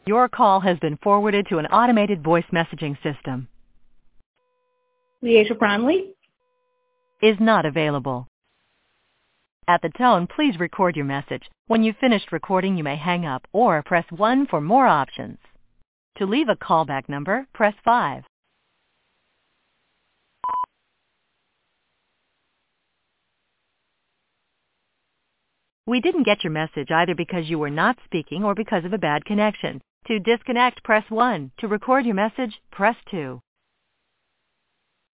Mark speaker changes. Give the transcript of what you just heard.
Speaker 1: Your call has been forwarded to an automated voice messaging system.
Speaker 2: Leisha Bromley.
Speaker 1: Is not available. At the tone, please record your message. When you've finished recording, you may hang up or press 1 for more options. To leave a callback number, press 5. We didn't get your message either because you were not speaking or because of a bad connection. To disconnect, press 1. To record your message, press 2.